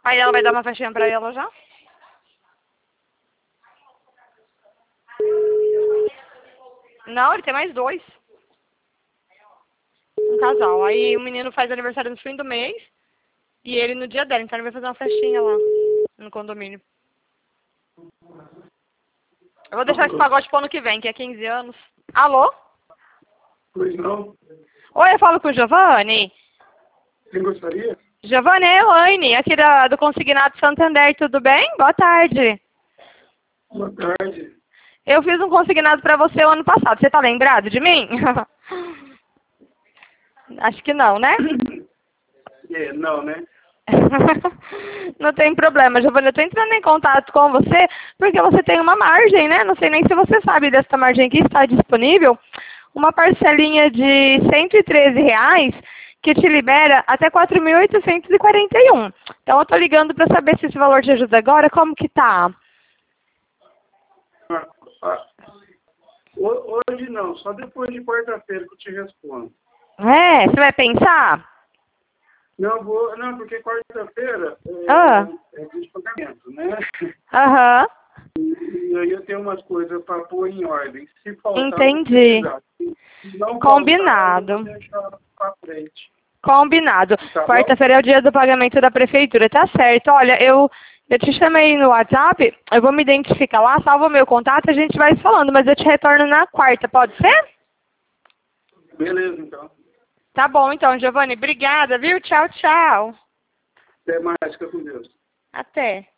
Aí ela vai dar uma festinha pra ela já? Não, ele tem mais 2. Um casal. Aí o menino faz aniversário no fim do mês e ele no dia dela. Então ele vai fazer uma festinha lá no condomínio. Eu vou deixar esse pagode pro ano que vem, que é 15 anos. Alô? Pois não? Oi, eu falo com o Giovanni. Quem gostaria? Giovanni, é a Elaine, aqui do Consignado Santander, tudo bem? Boa tarde. Boa tarde. Eu fiz um consignado pra você o ano passado. Você tá lembrado de mim? Acho que não, né? Não, né? Não tem problema, Giovanni. Eu tô entrando em contato com você porque você tem uma margem, né? Não sei nem se você sabe dessa margem que está disponível. Uma parcelinha de R$ 113 que te libera até 4.841. Então eu tô ligando para saber se esse valor te ajuda agora. Como que tá? Hoje não, só depois de quarta-feira que eu te respondo. É, você vai pensar? Não, porque quarta-feira é dia de pagamento, né? Aham. E aí eu tenho umas coisas para pôr em ordem. Se faltar, Entendi. se não Combinado. faltar, eu vou deixar para frente. Combinado. Tá Quarta-feira é o dia do pagamento da prefeitura, tá certo. Olha, eu te chamei no WhatsApp, eu vou me identificar lá, salva o meu contato e a gente vai se falando, mas eu te retorno na quarta, pode ser? Beleza, então. Tá bom, então, Giovanni. Obrigada, viu? Tchau, tchau. Até mais, fica com Deus. Até.